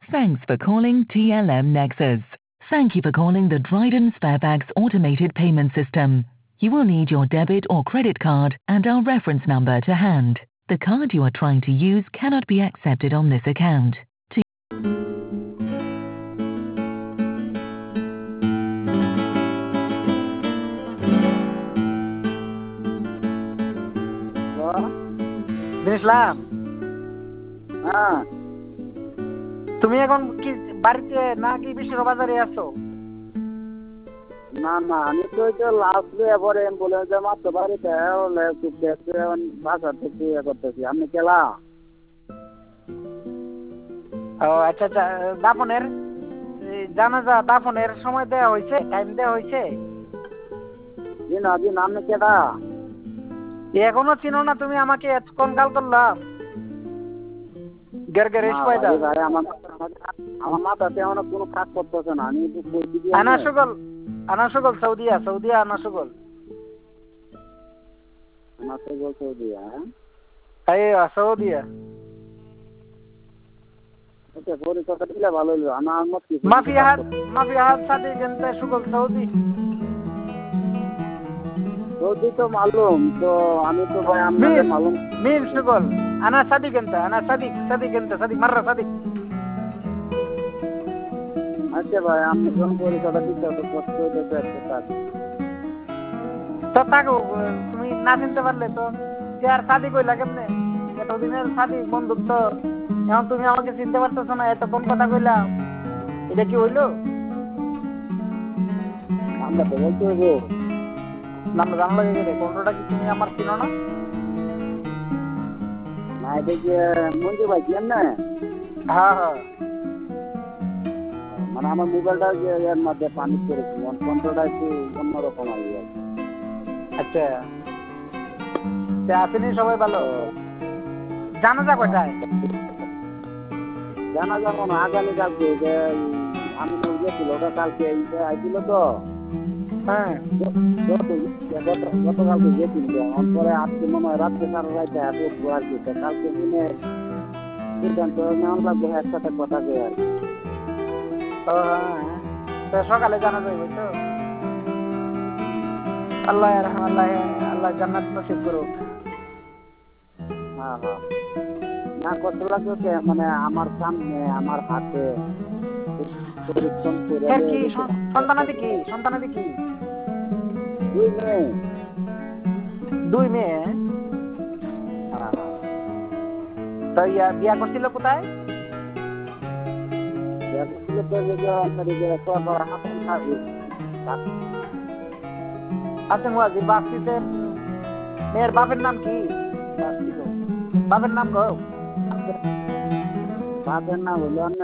Thanks for calling TLM Nexus. Thank you for calling the Dryden Sparebags automated payment system. You will need your debit or credit card and our reference number to hand. The card you are trying to use cannot be accepted on this account. ইসলাম, হ্যাঁ, তুমি এখন কি বাড়িতে নাকি বিশ্বের বাজারে আছো? না না, আমি তো এটা লাস্ট এবারে বলে যে মাত্র বাড়িতে বাসা থেকে করতেছি। আপনি কেলা? ও আচ্ছা আচ্ছা, দাফনের জানাজা দাফনের সময় দেওয়া হয়েছে, টাইম দেওয়া হয়েছে? জি না জি না, আপনি কেলা? এখনো চিনো না তুমি আমাকে? কোন কাল করলাম আমার মাথাতে এমন কোনো কাজ করতেছে না। আমি আনাসুগল আনাসুগল সৌদিয়া সৌদিয়া আনাসুগল আনাসুগল সৌদিয়া, হ্যাঁ সৌদিয়া। ওকে পরিচয়টা দিলে ভালো হলো। আমার মত কি মাফিয়াহাত সাথে জেনতে সুগল সৌদি সৌদি তো মালুম তো, আমি তো ভাই আপনাদের মালুম মির সুগল আনা সাদিক এনতে আনা সাদিক সাদিক এনতে সাদিক মাররা সাদিক। আচ্ছা ভাই, আমি কোন পরিচয়টা দিতে তো কষ্ট হইতেছে একটা কাজ। তো তাকো তুমি না চিনতে পারলে তো যে আর সাদিক কইলা কেমনে? এতদিনের সাদিক বন্ধুত্ব, এখন তুমি আমাকে চিনতে পারতেছো না? এত কোন কথা কইলা, এটা কি হইলো? আমরা তো বলতে হইবো নাম জানলা গেলে কোনটা কি তুমি আমার চিনো না? না, এটা কি মঞ্জু ভাই কেন না? হ্যাঁ হ্যাঁ, মানে আমার মোবাইলটা যে এর মধ্যে পানি করেছি, কন্ট্রোলটা একটু অন্যরকম আর কি। আচ্ছা, আপনি সবাই ভালো? জানাজা কয়টায়? জানাজা মনে আগামী কালকে, যে আমি গেছিল ওটা কালকে আইছিল তো। হ্যাঁ, গতকালকে গেছিল, পরে আজকে মনে হয় রাত্রে সারা রাইতে আসবো আর কি। কালকে দিনে সিদ্ধান্ত নেওয়া লাগবে একসাথে কথা কয়ে আর কি। ও হ্যাঁ, তো সকালে জানা যাবে তো। আল্লাহ আল্লাহ আল্লাহ জান্নাত নসিব করুক। হ্যাঁ হ্যাঁ, না কষ্ট লাগছে মানে আমার সামনে আমার হাতে পরিশ্রম করে। সন্তানাদি কি? সন্তানাদি কি? 2 মেয়ে। 2 মেয়ে? তো বিয়া করছিল কোথায়? আচ্ছা মুয়াজির বাস্তিতে মেয়ের বাপের নাম কি? বাপের নাম গো? বাপের নাম হলো